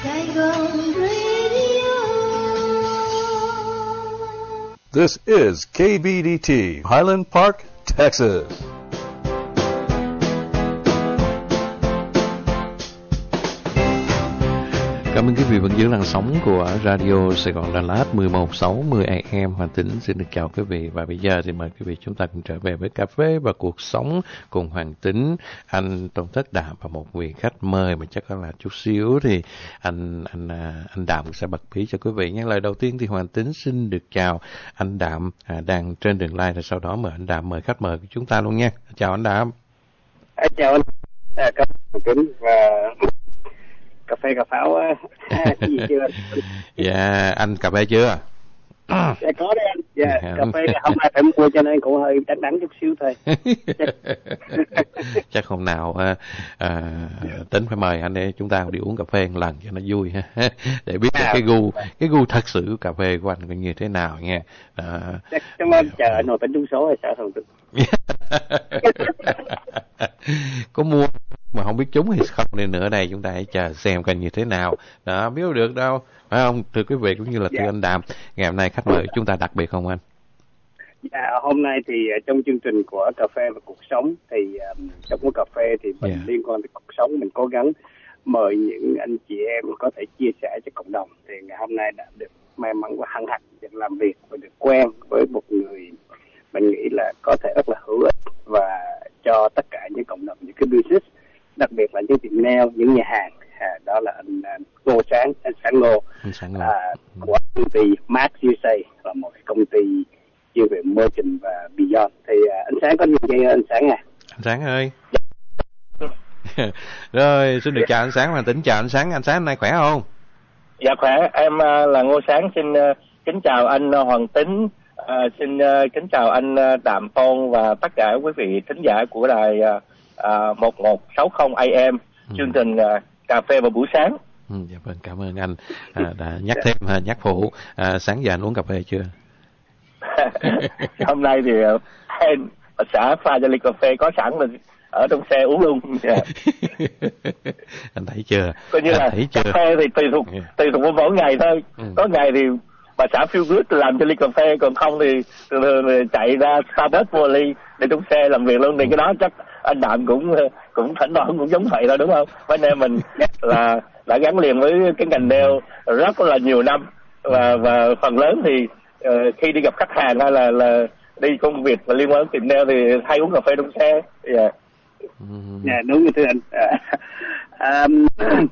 Saigon Radio. This is KBDT, Highland Park, Texas. Cảm ơn quý vị vẫn giữ làn sóng của Radio Sài Gòn Đà Lạt 1160 AM. Hoàng Tính xin được chào quý vị. Và bây giờ thì mời quý vị chúng ta cùng trở về với cà phê và cuộc sống cùng Hoàng Tính, anh Tôn Thất Đạm và một vị khách mời mà chắc là chút xíu thì anh Đạm sẽ bật mí cho quý vị. Nhưng lời đầu tiên thì Hoàng Tính xin được chào anh Đạm đang trên đường live, rồi sau đó mời anh Đạm mời khách mời của chúng ta luôn nha. Chào anh Đạm. Chào anh, cảm ơn Hoàng Tính và cà phê cà pháo gì chưa? Dạ, anh cà phê chưa? Dạ có đấy anh. Dạ, cà phê hôm nay phải mua cho nên cũng hơi đắng chút xíu thôi. Chắc hôm nào Tính phải mời anh để chúng ta đi uống cà phê một lần cho nó vui ha, để biết cái gu thật sự của cà phê của anh như thế nào nha. Chắc cảm ơn, chờ anh Hoàng Tính trúng số hay sao Hoàng Tính? Có mua mà không biết trúng hay không nên nữa đây chúng ta hãy chờ xem coi như thế nào đó, biết được đâu phải không, thưa quý vị cũng như là thưa anh Đàm. Ngày hôm nay khách mời chúng ta đặc biệt không anh? Dạ, hôm nay thì trong chương trình của cà phê và cuộc sống thì trong cái cà phê thì mình liên quan tới cuộc sống, mình cố gắng mời những anh chị em có thể chia sẻ cho cộng đồng. Thì ngày hôm nay đã được may mắn và hân hạnh được làm việc và được quen với một người mình nghĩ là có thể rất là hữu ích và cho tất cả những cộng đồng, những cái business, đặc biệt là những tiệm nail, những nhà hàng. Đó là anh Ngô Sáng, anh Sáng Ngô, của công ty Max USA, là một công ty chuyên về merchant và beyond. Thì anh Sáng có nhiều gì anh Sáng à? Anh Sáng ơi. Rồi, xin được chào anh Sáng. Hoàng Tính chào anh Sáng. Anh Sáng hôm nay khỏe không? Dạ khỏe, em là Ngô Sáng, xin kính chào anh Hoàng Tính, xin kính chào anh Đàm Tôn và tất cả quý vị thính giả của đài 1160 AM, chương trình cà phê vào buổi sáng. Dạ vâng, cảm ơn anh đã nhắc thêm, nhắc phụ. Sáng giờ anh uống cà phê chưa? Hôm nay thì em xã pha cho ly cà phê có sẵn mình ở trong xe uống luôn. Anh thấy chưa? Coi như là cà phê thì tùy thuộc mỗi ngày thôi. Có ngày thì bà xã feel good làm cho ly cà phê, còn không thì thường chạy ra Starbucks mua ly để trong xe làm việc luôn. Thì cái đó chắc anh Đạm cũng thỉnh thoảng cũng giống vậy thôi đúng không? Bên em mình là đã gắn liền với cái ngành nail rất là nhiều năm và phần lớn thì khi đi gặp khách hàng hay là đi công việc và liên quan đến tiệm nail thì hay uống cà phê trong xe. Dạ đúng như thưa anh.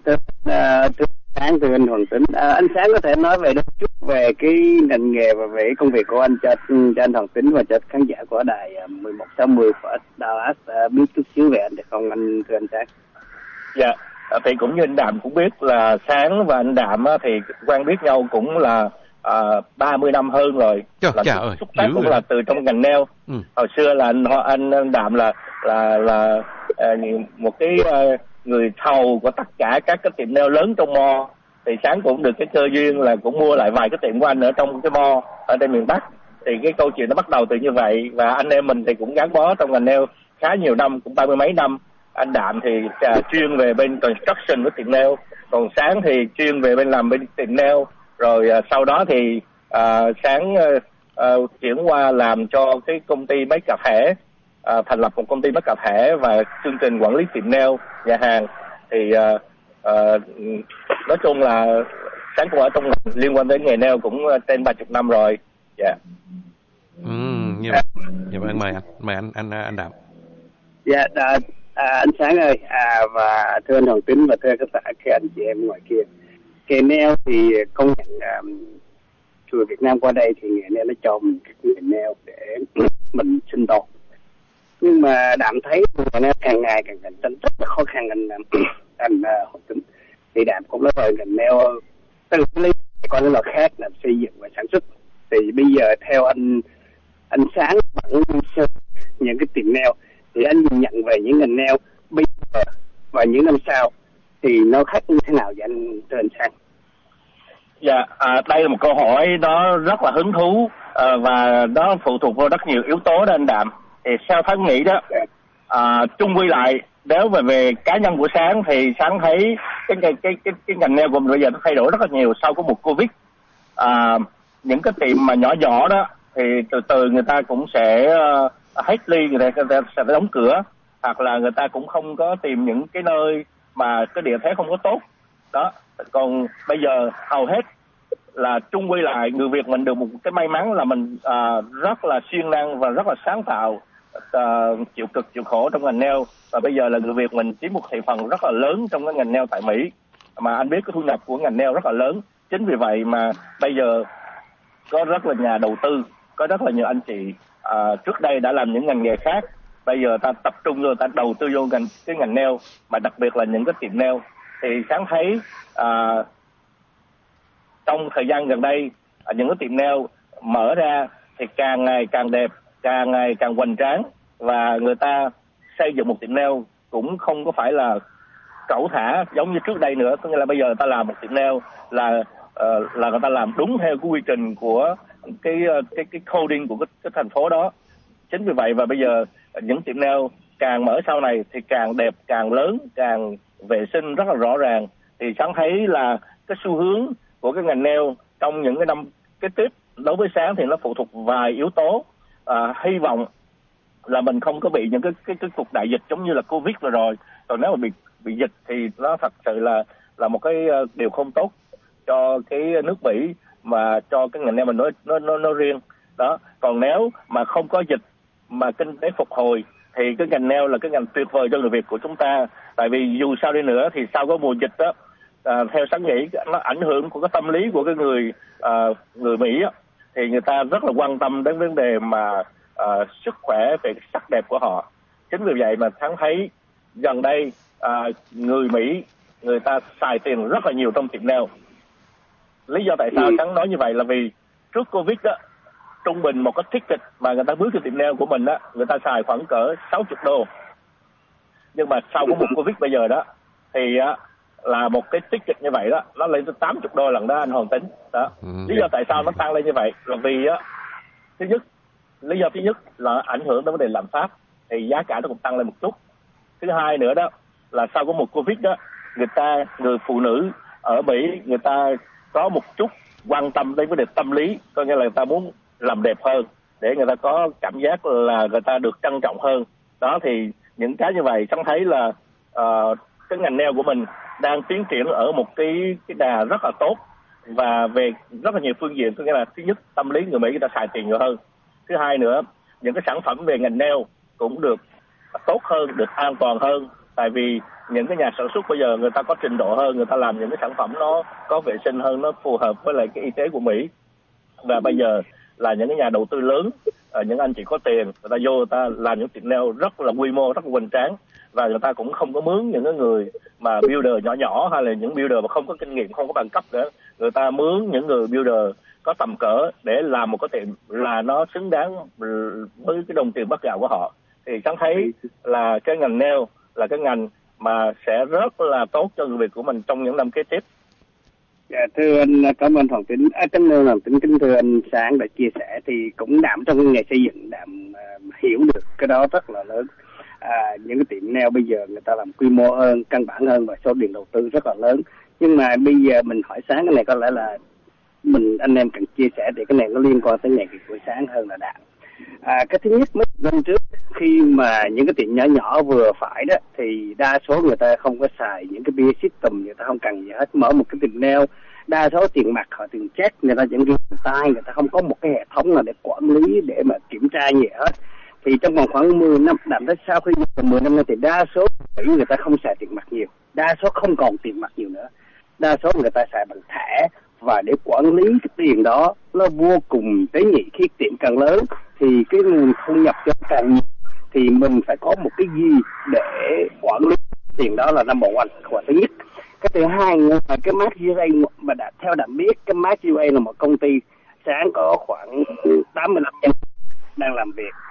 Thưa anh Hoàng Tính, anh Sáng có thể nói về đôi chút về cái ngành nghề và về công việc của anh cho anh Hoàng Tính và cho khán giả của đài 1160 của Dallas biết chút xíu về anh được không anh, thưa anh Sáng? Dạ, thì cũng như anh Đàm cũng biết là Sáng và anh Đàm thì quen biết nhau cũng là 30 năm hơn rồi. Xuất phát cũng là từ trong ngành nail. Hồi xưa là anh Đàm là một cái người thầu của tất cả các cái tiệm nail lớn trong mall. Thì Sáng cũng được cái cơ duyên là cũng mua lại vài cái tiệm của anh ở trong cái mall ở trên miền Bắc. Thì cái câu chuyện nó bắt đầu từ như vậy, và anh em mình thì cũng gắn bó trong ngành nail khá nhiều năm, cũng 30 mấy năm. Anh Đạm thì chuyên về bên construction với tiệm nail, còn Sáng thì chuyên về bên làm bên tiệm nail. Rồi sau đó thì Sáng chuyển qua làm cho cái công ty mấy cà thẻ, thành lập một công ty mấy cà thẻ và chương trình quản lý tiệm nail, nhà hàng. Thì nói chung là Sáng cũng ở trong liên quan đến nghề nail cũng trên 30 năm rồi. Dạ. Như vậy mời anh Đạm. Dạ, anh Sáng ơi, và thưa anh Hoàng Tính và thưa tất cả các anh chị em ngoài kia, nghề nail thì công nhận người Việt Nam qua đây thì nghề nail nó cho mình cái nghề nail để mình sinh tồn. Nhưng mà Đạm thấy nghề nail càng ngày càng cạnh tranh rất là khó khăn anh Hoàng Tính. Thì Đạm cũng nói rồi, ngành nail tức là lấy con cái loại khác làm xây dựng và sản xuất. Thì bây giờ theo anh Sáng vẫn những cái tiệm nail thì anh nhìn nhận về những ngành nail bây giờ và những năm sau thì nó khác như thế nào vậy anh, thưa anh Sáng? Dạ, đây là một câu hỏi đó rất là hứng thú và nó phụ thuộc vào rất nhiều yếu tố đó anh Đạm. Thì sao Sáng nghĩ đó, chung quy lại nếu về cá nhân của Sáng thì Sáng thấy cái ngành nail của mình bây giờ nó thay đổi rất là nhiều sau có một Covid. Những cái tiệm mà nhỏ nhỏ đó thì từ từ người ta cũng sẽ hết ly, người ta sẽ đóng cửa, hoặc là người ta cũng không có tìm những cái nơi mà cái địa thế không có tốt đó. Còn bây giờ hầu hết là chung quy lại người Việt mình được một cái may mắn là mình rất là siêng năng và rất là sáng tạo, chịu cực chịu khổ trong ngành nail, và bây giờ là người Việt mình chiếm một thị phần rất là lớn trong cái ngành nail tại Mỹ, mà anh biết cái thu nhập của ngành nail rất là lớn. Chính vì vậy mà bây giờ có rất là nhà đầu tư, có rất là nhiều anh chị trước đây đã làm những ngành nghề khác, bây giờ ta tập trung vô, ta đầu tư vô cái ngành nail, mà đặc biệt là những cái tiệm nail. Thì Sáng thấy trong thời gian gần đây những cái tiệm nail mở ra thì càng ngày càng đẹp, càng ngày càng hoành tráng, và người ta xây dựng một tiệm nail cũng không có phải là cẩu thả giống như trước đây nữa. Có nghĩa là bây giờ người ta làm một tiệm nail là người ta làm đúng theo cái quy trình của cái coding của cái thành phố đó. Chính vì vậy và bây giờ những tiệm nail càng mở sau này thì càng đẹp, càng lớn, càng vệ sinh rất là rõ ràng. Thì Sáng thấy là cái xu hướng của cái ngành nail trong những cái năm kế tiếp đối với Sáng thì nó phụ thuộc vài yếu tố. Hy vọng là mình không có bị những cái cuộc đại dịch giống như là Covid vừa rồi. Còn nếu mà bị dịch thì nó thật sự là một cái điều không tốt cho cái nước Mỹ mà cho cái ngành nail mình nó riêng đó. Còn nếu mà không có dịch mà kinh tế phục hồi thì cái ngành nail là cái ngành tuyệt vời cho người Việt của chúng ta. Tại vì dù sao đi nữa thì sau cái mùa dịch đó, theo Sáng nghĩ nó ảnh hưởng của cái tâm lý của cái người Mỹ đó, thì người ta rất là quan tâm đến vấn đề mà sức khỏe về sắc đẹp của họ. Chính vì vậy mà Sáng thấy gần đây người Mỹ người ta xài tiền rất là nhiều trong tiệm nail. Lý do tại sao Sáng nói như vậy là vì trước Covid đó, trung bình một cái ticket mà người ta bước cho tiệm nail của mình á, người ta xài khoảng cỡ 60 đô. Nhưng mà sau có một Covid bây giờ đó thì là một cái ticket như vậy đó nó lên tới 80 đô lần đó anh Hoàng Tính đó. Lý do tại sao nó tăng lên như vậy là vì lý do thứ nhất là ảnh hưởng đến vấn đề lạm phát, thì giá cả nó cũng tăng lên một chút. Thứ hai nữa đó là sau có một Covid đó, người phụ nữ ở Mỹ người ta có một chút quan tâm đến vấn đề tâm lý, có nghĩa là người ta muốn làm đẹp hơn để người ta có cảm giác là người ta được trân trọng hơn đó. Thì những cái như vậy Sáng thấy là cái ngành nail của mình đang tiến triển ở một cái đà rất là tốt, và về rất là nhiều phương diện. Có nghĩa là thứ nhất tâm lý người Mỹ người ta xài tiền nhiều hơn, thứ hai nữa những cái sản phẩm về ngành nail cũng được tốt hơn, được an toàn hơn. Tại vì những cái nhà sản xuất bây giờ người ta có trình độ hơn, người ta làm những cái sản phẩm nó có vệ sinh hơn, nó phù hợp với lại cái y tế của Mỹ. Và bây giờ là những cái nhà đầu tư lớn, những anh chị có tiền, người ta vô người ta làm những tiệm nail rất là quy mô, rất là hoành tráng, và người ta cũng không có mướn những cái người mà builder nhỏ nhỏ hay là những builder mà không có kinh nghiệm, không có bằng cấp nữa. Người ta mướn những người builder có tầm cỡ để làm một cái tiệm là nó xứng đáng với cái đồng tiền bắt gạo của họ. Thì Sáng thấy là cái ngành nail là cái ngành mà sẽ rất là tốt cho người Việt của mình trong những năm kế tiếp. Dạ, thưa anh, cảm ơn Hoàng Tính. Cảm ơn Hoàng Tính, kính thưa anh Sáng đã chia sẻ. Thì cũng Đạm trong cái nghề xây dựng, Đạm hiểu được cái đó rất là lớn. Những cái tiệm nail bây giờ người ta làm quy mô hơn, căn bản hơn, và số tiền đầu tư rất là lớn. Nhưng mà bây giờ mình hỏi Sáng cái này có lẽ là anh em cần chia sẻ, thì cái này nó liên quan tới nghề nghiệp của Sáng hơn là Đạm. Cái thứ nhất, mấy năm trước khi mà những cái tiệm nhỏ nhỏ vừa phải đó thì đa số người ta không có xài những cái peer system, người ta không cần gì hết. Mở một cái tiệm nail đa số tiền mặt, họ tiền check, người ta vẫn ghi tay, người ta không có một cái hệ thống nào để quản lý, để mà kiểm tra gì hết. Thì trong vòng khoảng 10 năm, Đạm tới sau khi 10 năm nay thì đa số người ta không xài tiền mặt nhiều, đa số không còn tiền mặt nhiều nữa, đa số người ta xài bằng thẻ. Và để quản lý cái tiền đó nó vô cùng tế nhị. Khi tiệm càng lớn thì cái nguồn thu nhập cho càng nhiều, thì mình phải có một cái gì để quản lý tiền đó là number one, là thứ nhất. Cái thứ hai là cái Max UA, mà theo Đạm biết cái Max UA là một công ty Sáng có khoảng 85 nhân đang làm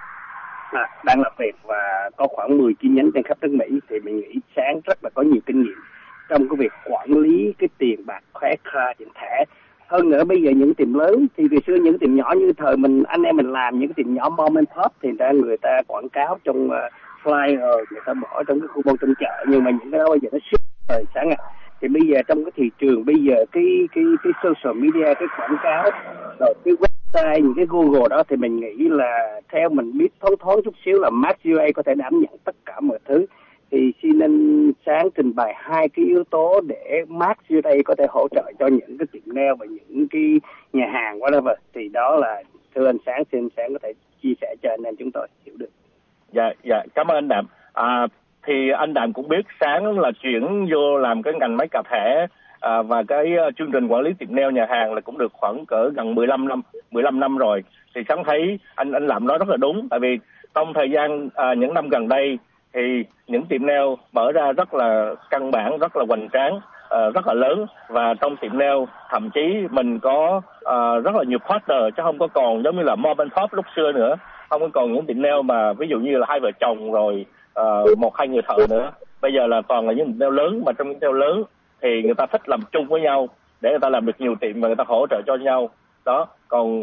việc và có khoảng 10 chi nhánh trên khắp nước Mỹ. Thì mình nghĩ Sáng rất là có nhiều kinh nghiệm trong cái việc quản lý cái tiền bạc credit card, tiền thẻ. Hơn nữa bây giờ những tiệm lớn thì từ xưa những tiệm nhỏ như thời anh em mình làm những cái tiệm nhỏ mom and pop thì người ta quảng cáo trong flyer, người ta bỏ trong cái khu vực trong chợ, nhưng mà những cái đó bây giờ nó shift rồi Sáng ạ. Thì bây giờ trong cái thị trường bây giờ cái social media, cái quảng cáo rồi cái website, những cái Google đó, thì mình nghĩ là theo mình biết thoáng chút xíu là Max.ua có thể đảm nhận tất cả mọi thứ. Thì xin anh Sáng trình bày hai cái yếu tố để Max.ua có thể hỗ trợ cho những cái tiệm nail và những cái nhà hàng whatever. Thì đó là thưa anh Sáng, xin anh Sáng có thể chia sẻ cho anh em chúng tôi hiểu được. Dạ, cảm ơn anh Đạm. Thì anh Đạm cũng biết Sáng là chuyển vô làm cái ngành máy cà thẻ và cái chương trình quản lý tiệm nail nhà hàng là cũng được khoảng cỡ gần 15 năm rồi. Thì Sáng thấy anh làm nói rất là đúng, tại vì trong thời gian những năm gần đây thì những tiệm nail mở ra rất là căn bản, rất là hoành tráng, rất là lớn, và trong tiệm nail thậm chí mình có rất là nhiều partner, chứ không có còn giống như là mom and pop lúc xưa nữa. Không có còn những tiệm nail mà ví dụ như là hai vợ chồng rồi một hai người thợ nữa. Bây giờ là toàn là những tiệm nail lớn, mà trong những tiệm nail lớn thì người ta thích làm chung với nhau để người ta làm được nhiều tiệm và người ta hỗ trợ cho nhau đó. Còn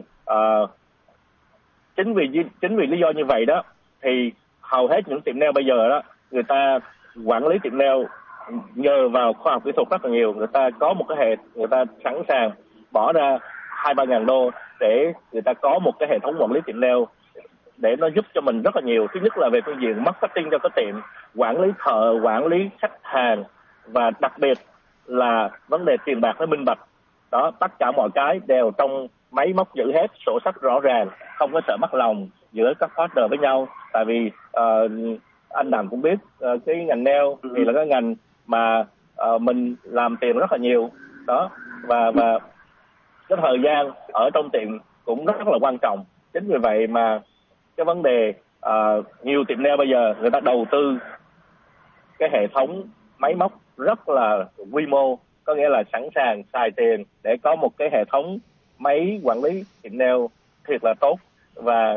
chính vì lý do như vậy đó thì hầu hết những tiệm nail bây giờ đó, người ta quản lý tiệm nail nhờ vào khoa học kỹ thuật rất là nhiều. Người ta có một cái người ta sẵn sàng bỏ ra 2-3 ngàn đô để người ta có một cái hệ thống quản lý tiệm nail để nó giúp cho mình rất là nhiều. Thứ nhất là về phương diện marketing cho cái tiệm, quản lý thợ, quản lý khách hàng, và đặc biệt là vấn đề tiền bạc nó minh bạch đó. Tất cả mọi cái đều trong máy móc giữ hết, sổ sách rõ ràng, không có sợ mất lòng giữa các partner với nhau. Tại vì anh Đàm cũng biết cái ngành nail thì là cái ngành mà mình làm tiền rất là nhiều đó, và cái thời gian ở trong tiệm cũng rất là quan trọng. Chính vì vậy mà cái vấn đề nhiều tiệm nail bây giờ người ta đầu tư cái hệ thống máy móc rất là quy mô, có nghĩa là sẵn sàng xài tiền để có một cái hệ thống máy quản lý tiệm nail thiệt là tốt. Và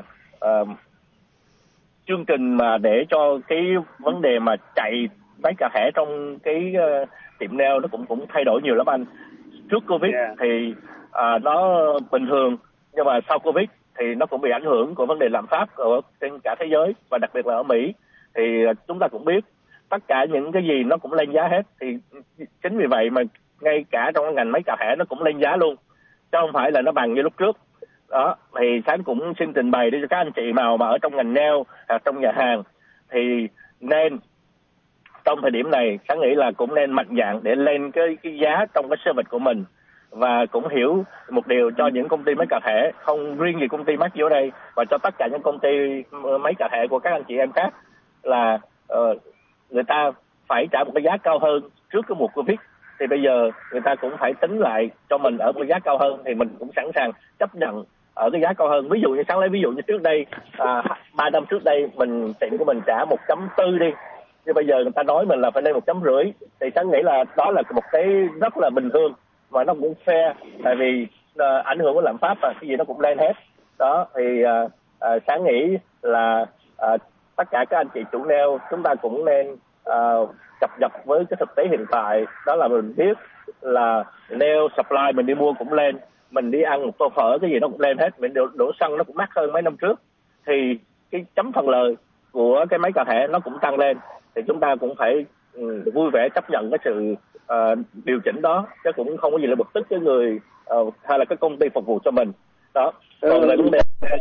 chương trình mà để cho cái vấn đề mà chạy máy cà thẻ trong cái tiệm nail nó cũng thay đổi nhiều lắm anh. Trước Covid thì nó bình thường, nhưng mà sau Covid thì nó cũng bị ảnh hưởng của vấn đề lạm phát ở trên cả thế giới, và đặc biệt là ở Mỹ. Thì chúng ta cũng biết tất cả những cái gì nó cũng lên giá hết. Thì chính vì vậy mà ngay cả trong cái ngành máy cà thẻ nó cũng lên giá luôn, chứ không phải là nó bằng như lúc trước đó. Thì Sáng cũng xin trình bày để cho các anh chị nào mà ở trong ngành nail hoặc trong nhà hàng thì nên trong thời điểm này Sáng nghĩ là cũng nên mạnh dạn để lên cái giá trong cái service của mình. Và cũng hiểu một điều cho những công ty máy cà thẻ, không riêng gì công ty Max vô đây, và cho tất cả những công ty máy cà thẻ của các anh chị em khác, là người ta phải trả một cái giá cao hơn trước cái mùa Covid. Thì bây giờ người ta cũng phải tính lại cho mình ở một cái giá cao hơn, thì mình cũng sẵn sàng chấp nhận ở cái giá cao hơn. Ví dụ như Sáng lấy ví dụ như trước đây 3 năm trước đây tiệm của mình trả 1.4 đi, nhưng bây giờ người ta nói mình là phải lên 1.5. Thì Sáng nghĩ là đó là một cái rất là bình thường, và nó cũng fair, tại vì ảnh hưởng của lạm phát và cái gì nó cũng lên hết đó. Thì Sáng nghĩ là tất cả các anh chị chủ nail chúng ta cũng nên cập nhật với cái thực tế hiện tại. Đó là mình biết là nail supply mình đi mua cũng lên, mình đi ăn một tô phở cái gì nó cũng lên hết, mình đổ xăng nó cũng mắc hơn mấy năm trước. Thì cái chấm phần lời của cái máy cà thẻ nó cũng tăng lên, thì chúng ta cũng phải vui vẻ chấp nhận cái sự điều chỉnh đó, chứ cũng không có gì là bực tức cái người hay là cái công ty phục vụ cho mình đó. Còn về vấn đề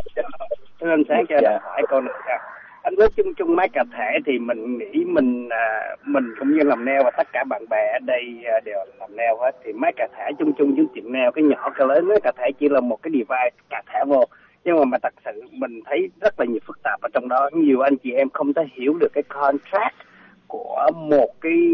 anh Sáng cho hỏi câu này. Anh nói chung máy cà thẻ thì mình nghĩ mình cũng như làm nail và tất cả bạn bè ở đây đều làm nail hết. Thì máy cà thẻ chung với tiệm nail, cái nhỏ cái lớn, máy cà thẻ chỉ là một cái device cà thẻ vô, nhưng mà thật sự mình thấy rất là nhiều phức tạp ở trong đó. Nhiều anh chị em không thể hiểu được cái contract của một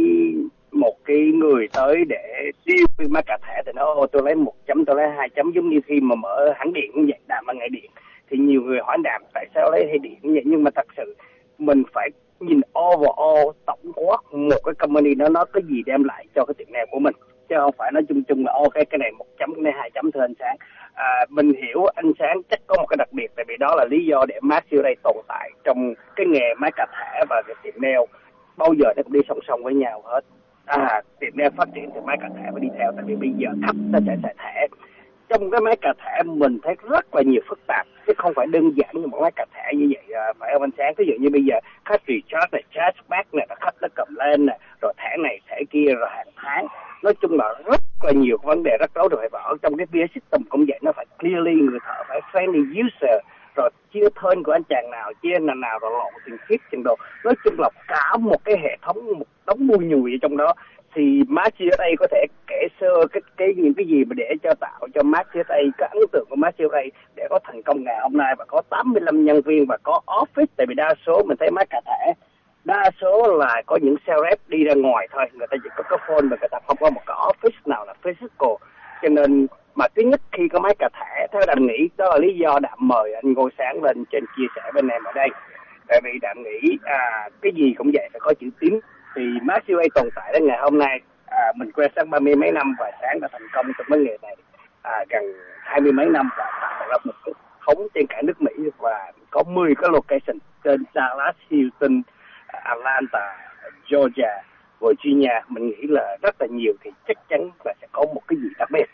cái người tới để deal với máy cà thẻ. Thì nó tôi lấy 1 chấm, tôi lấy 2 chấm, giống như khi mà mở hãng điện cũng vậy, Đàm ở ngày điện. Thì nhiều người hỏi Đàm tại sao lấy hay điện như vậy, nhưng mà thật sự mình phải nhìn overall tổng quát một cái company nó có gì đem lại cho cái tiệm nail của mình, chứ không phải nói chung là ok cái này 1 chấm, cái này 2 chấm. Thưa anh Sáng, mình hiểu anh Sáng chắc có một cái đặc biệt, tại vì đó là lý do để Max.ua đây tồn tại trong cái nghề máy cà thẻ và cái tiệm nail bao giờ nó cũng đi song song với nhau hết. Tiệm nail phát triển thì máy cà thẻ phải đi theo, tại vì bây giờ khách nó sẽ xài thẻ. Trong cái máy cà thẻ mình thấy rất là nhiều phức tạp, chứ không phải đơn giản như một máy cà thẻ như vậy, phải không anh Sáng? Ví dụ như bây giờ khách recharge này, chargeback này, khách nó cầm lên này, rồi thẻ này thẻ kia, rồi hàng tháng. Nói chung là rất là nhiều vấn đề rắc rối rồi phải bỏ. Trong cái PA system cũng vậy, nó phải clearly, người thợ phải friendly user, rồi chia thân của anh chàng nào, chia nào rồi lộ tiền khiết chừng đồ. Nói chung là cả một cái hệ thống, một đống mùi nhùi ở trong đó. Thì Max USA có thể kể sơ những cái gì mà để cho tạo cho Max USA, cái ấn tượng của Max USA để có thành công ngày hôm nay và có 85 nhân viên và có office. Tại vì đa số mình thấy Max cà thẻ, đa số là có những sales rep đi ra ngoài thôi, người ta chỉ có cái phone mà người ta không có một cái office nào là physical. Cho nên mà thứ nhất khi có máy cà thẻ, theo Đàm nghĩ đó là lý do Đàm mời anh Ngô Sáng lên trên chia sẻ bên em ở đây. Tại vì Đàm nghĩ cái gì cũng vậy, phải có chữ tín. Thì Max USA tồn tại đến ngày hôm nay, mình quen Sáng 30 mấy năm và Sáng đã thành công trong vấn đề này gần 20 mấy năm và tạo ra một cái thống trên cả nước Mỹ và có 10 cái location trên Dallas, Houston, Atlanta, Georgia, Virginia. Mình nghĩ là rất là nhiều, thì chắc chắn là sẽ có một cái gì đặc biệt.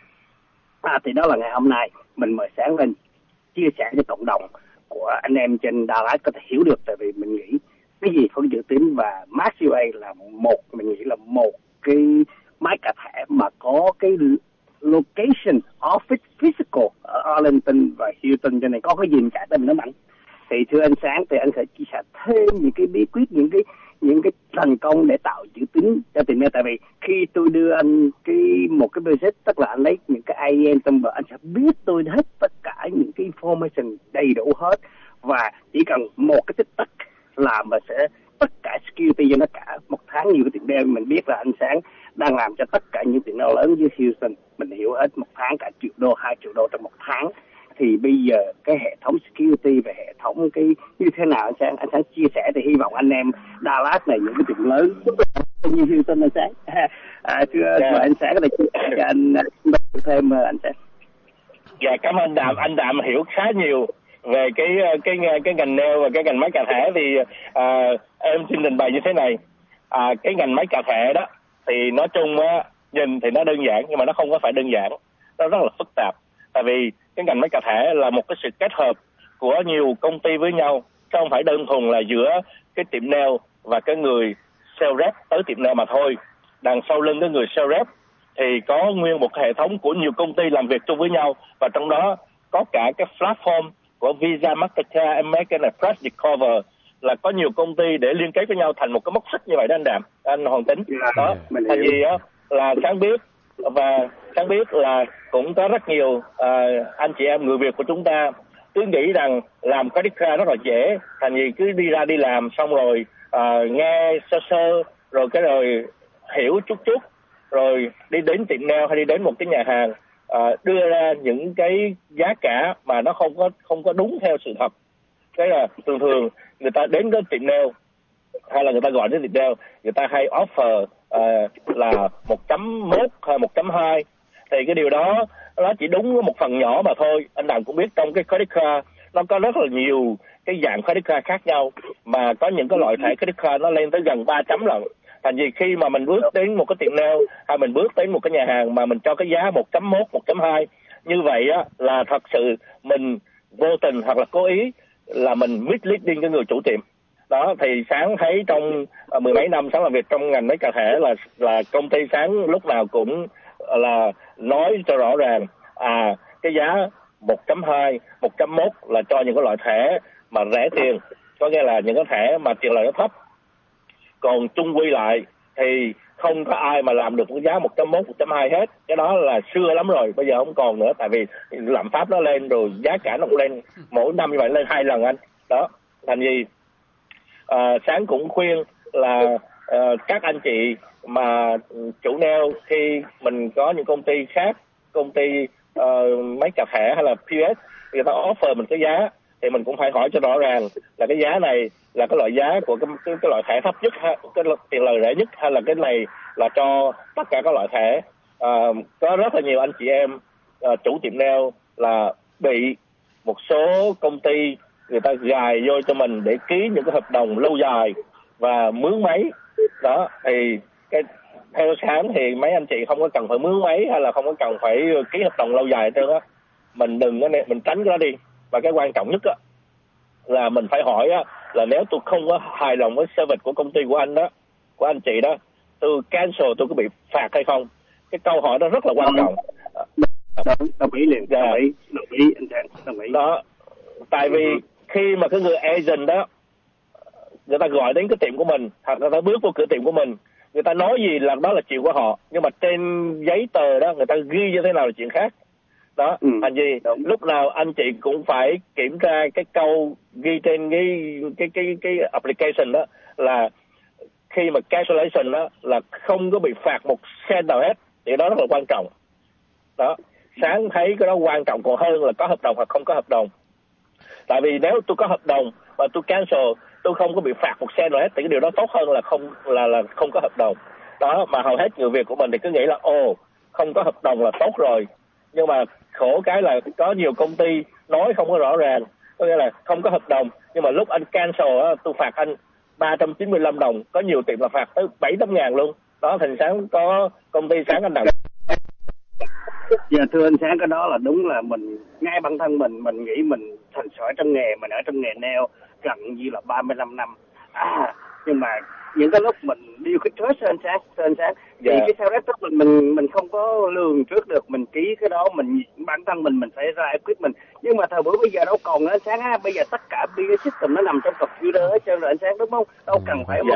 Thì đó là ngày hôm nay mình mời Sáng lên chia sẻ với cộng đồng của anh em trên Dallas có thể hiểu được. Tại vì mình nghĩ cái gì phải dự tính, và Max USA là mình nghĩ là một cái máy cà thẻ mà có cái location office physical ở Arlington và Houston, cho nên có cái gì mình chạy tới mình nói mạnh. Thì thưa anh Sáng, thì anh sẽ chia sẻ thêm những cái bí quyết, những cái thành công để tạo chữ tín cho tiền neo. Tại vì khi tôi đưa anh một cái business, tức là anh lấy những cái IEN tâm bờ, anh sẽ biết tôi hết tất cả những cái information đầy đủ hết, và chỉ cần một cái tích tắc là mà sẽ tất cả security cho nó cả một tháng. Nhiều cái tiệm neo mình biết là anh Sáng đang làm cho tất cả những tiệm neo lớn dưới Houston, mình hiểu hết, một tháng cả $1 triệu, $2 triệu trong một tháng. Thì bây giờ cái hệ thống security và hệ thống cái như thế nào anh Sáng chia sẻ, thì hy vọng anh em Dallas này, những cái tiệm lớn như Houston anh Sáng thưa anh Sáng có thể chia sẻ cho anh thêm anh Sáng. Dạ, cảm ơn Đàm. Anh Đàm hiểu khá nhiều về cái ngành nail và cái ngành máy cà thẻ. Thì em xin trình bày như thế này. Cái ngành máy cà thẻ đó thì nói chung nhìn thì nó đơn giản, nhưng mà nó không có phải đơn giản, nó rất là phức tạp. Tại vì cái ngành máy cà thẻ là một cái sự kết hợp của nhiều công ty với nhau, chứ không phải đơn thuần là giữa cái tiệm nail và cái người sales rep tới tiệm nail mà thôi. Đằng sau lưng cái người sales rep thì có nguyên một hệ thống của nhiều công ty làm việc chung với nhau, và trong đó có cả cái platform của Visa, Mastercard, American Express, Discover, là có nhiều công ty để liên kết với nhau thành một cái móc xích như vậy đó anh Đàm, anh Hoàng Tính. Đó, tại vì là Sáng biết, và Sáng biết là cũng có rất nhiều anh chị em người Việt của chúng ta cứ nghĩ rằng làm credit card rất là dễ, thành vì cứ đi ra đi làm xong rồi nghe sơ rồi hiểu chút rồi đi đến tiệm nail hay đi đến một cái nhà hàng đưa ra những cái giá cả mà nó không có đúng theo sự thật. Cái là thường người ta đến cái tiệm nail hay là người ta gọi đến tiệm nail, người ta hay offer là 1.1 hay 1.2, thì cái điều đó nó chỉ đúng một phần nhỏ mà thôi. Anh Đàm cũng biết trong cái credit card nó có rất là nhiều cái dạng credit card khác nhau, mà có những cái loại thẻ credit card nó lên tới gần 3 chấm lần. Thành vì khi mà mình bước đến một cái tiệm nail hay mình bước đến một cái nhà hàng mà mình cho cái giá 1.1, 1.2 như vậy á, là thật sự mình vô tình hoặc là cố ý là mình misleading cái người chủ tiệm. Đó, thì Sáng thấy trong mười mấy năm Sáng làm việc trong ngành máy cà thẻ là công ty Sáng lúc nào cũng là nói cho rõ ràng cái giá 1.2, 1.1 là cho những cái loại thẻ mà rẻ tiền, có nghĩa là những cái thẻ mà tiền lợi nó thấp. Còn chung quy lại thì không có ai mà làm được cái giá 1.1, 1.2 hết. Cái đó là xưa lắm rồi, bây giờ không còn nữa. Tại vì lạm phát nó lên rồi, giá cả nó cũng lên, mỗi năm như vậy lên 2 lần anh. Đó, thành vì Sáng cũng khuyên là các anh chị mà chủ nail, khi mình có những công ty khác, công ty máy cà thẻ hay là POS, người ta offer mình cái giá thì mình cũng phải hỏi cho rõ ràng là cái giá này là cái loại giá của cái loại thẻ thấp nhất, cái tiền lời rẻ nhất, hay là cái này là cho tất cả các loại thẻ. Có rất là nhiều anh chị em chủ tiệm nail là bị một số công ty người ta gài vô cho mình để ký những cái hợp đồng lâu dài và mướn máy. Đó, thì theo Sáng thì mấy anh chị không có cần phải mướn máy hay là không có cần phải ký hợp đồng lâu dài hết trơn á. Mình mình tránh cái đó đi. Và cái quan trọng nhất á là mình phải hỏi á, là nếu tôi không có hài lòng với service của công ty của anh đó, của anh chị đó, tôi cancel tôi có bị phạt hay không. cái câu hỏi đó rất là quan trọng. Đồng ý liền. Đồng ý anh Sáng, đồng ý. Đó, tại vì khi mà cái người agent đó người ta gọi đến cái tiệm của mình, hoặc người ta bước vô cửa tiệm của mình, người ta nói gì là đó là chuyện của họ, nhưng mà trên giấy tờ đó người ta ghi như thế nào là chuyện khác. Đó, thành gì lúc nào anh chị cũng phải kiểm tra cái câu ghi trên cái application đó là khi mà cancellation đó là không có bị phạt một cent nào hết, thì đó rất là quan trọng. Đó, Sáng thấy cái đó quan trọng còn hơn là có hợp đồng hoặc không có hợp đồng. Tại vì nếu tôi có hợp đồng và tôi cancel, tôi không có bị phạt một cent nào hết, thì cái điều đó tốt hơn là không có hợp đồng. Đó, mà hầu hết người Việt của mình thì cứ nghĩ là không có hợp đồng là tốt rồi. Nhưng mà khổ cái là có nhiều công ty nói không có rõ ràng, có nghĩa là không có hợp đồng, nhưng mà lúc anh cancel tôi phạt anh 395 đồng, có nhiều tiệm là phạt tới 7-8 ngàn luôn. Đó, thành Sáng có công ty Sáng anh Đặng. Dạ thưa anh Sáng, cái đó là đúng là mình, ngay bản thân mình nghĩ mình thành sỏi trong nghề, mình ở trong nghề nail gần như là 35 năm. Nhưng mà những cái lúc mình điêu cái trust anh Sáng thì cái sao đó mình không có lường trước được, mình ký cái đó, mình bản thân mình phải ra equipment, nhưng mà thời buổi bây giờ đâu còn anh Sáng bây giờ tất cả BI system nó nằm trong computer hết trơn rồi anh Sáng, đúng không? Đâu cần phải